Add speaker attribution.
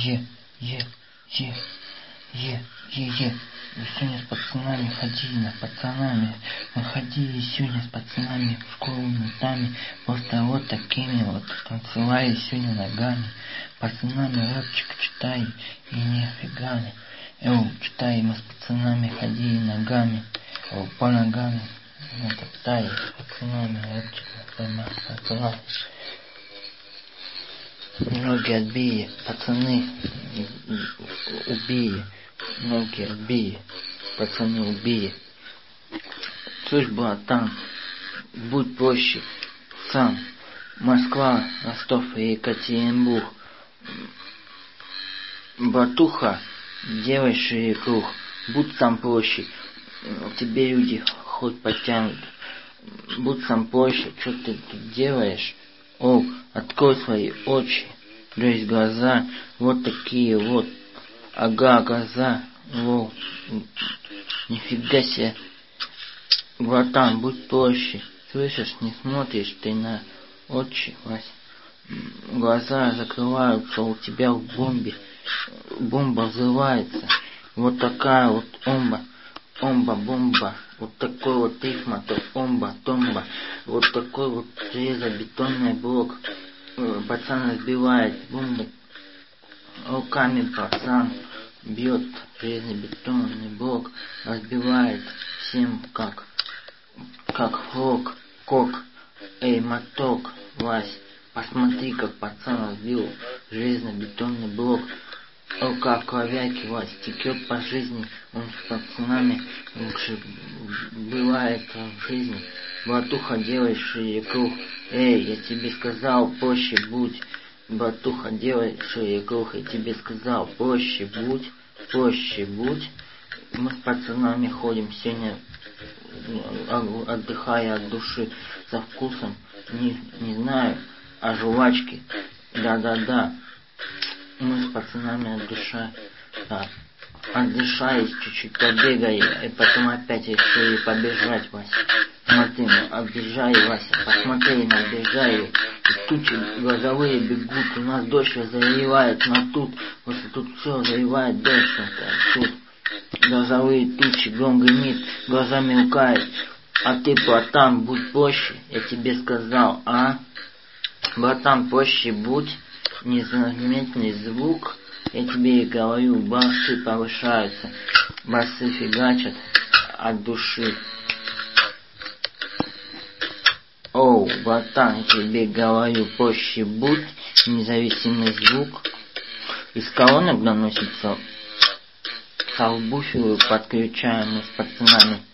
Speaker 1: Е, е, е, е, е. И сегодня с пацанами ходили, пацанами. Мы ходили сегодня с пацанами в школу нотами. Просто вот такими вот танцевали сегодня ногами. Пацанами рэпчик читали и нифига не. Читали, мы с пацанами ходили ногами. По ногами. Мы топтали с пацанами рэпчик пацанами. Ноги отбили, пацаны убили. Ноги отбили, пацаны убили. Слышь, братан, будь проще сам. Москва, Ростов и Екатеринбург. Братуха, делай шире круг. Будь сам проще. Тебе люди хоть потянут. Будь сам проще, что ты тут делаешь? О, открой свои очи, глядь глаза, вот такие вот, ага, глаза, во, нифига себе, братан, будь проще, слышишь, не смотришь ты на очи, Вась, глаза закрываются у тебя в бомбе, бомба взрывается, вот такая вот бомба, вот такой вот рифма-то, томба, вот такой вот железобетонный блок, пацан разбивает бомбы, руками пацан бьет железобетонный блок, разбивает всем как фрог, кок, эй, моток, Вась, посмотри, как пацан разбил железобетонный блок. Рука кровяки, Вась, текет по жизни, он с пацанами лучше бывает в жизни. Братуха, делай шире круг, эй, я тебе сказал, проще будь. Братуха, делай шире круг, я тебе сказал, проще будь. Мы с пацанами ходим сегодня, отдыхая от души, со вкусом, не знаю, а жвачки, да. Мы с пацанами отдышались чуть-чуть, побегали, и потом опять решили побежать, Вася. Смотри, мы оббежали, Вася, посмотри, мы оббежали, и тучи грозовые бегут, у нас дождь заливает, но тут все заливает дождь, тут грозовые тучи, гром гремит, глаза мелкают, а ты, братан, будь проще, я тебе сказал, а? Братан, проще будь. Незаметный звук, я тебе и говорю, басы повышаются, басы фигачат от души. Оу, братан, я тебе говорю, проще будь, независимый звук. Из колонок доносится, сабвуферы подключаем мы с пацанами.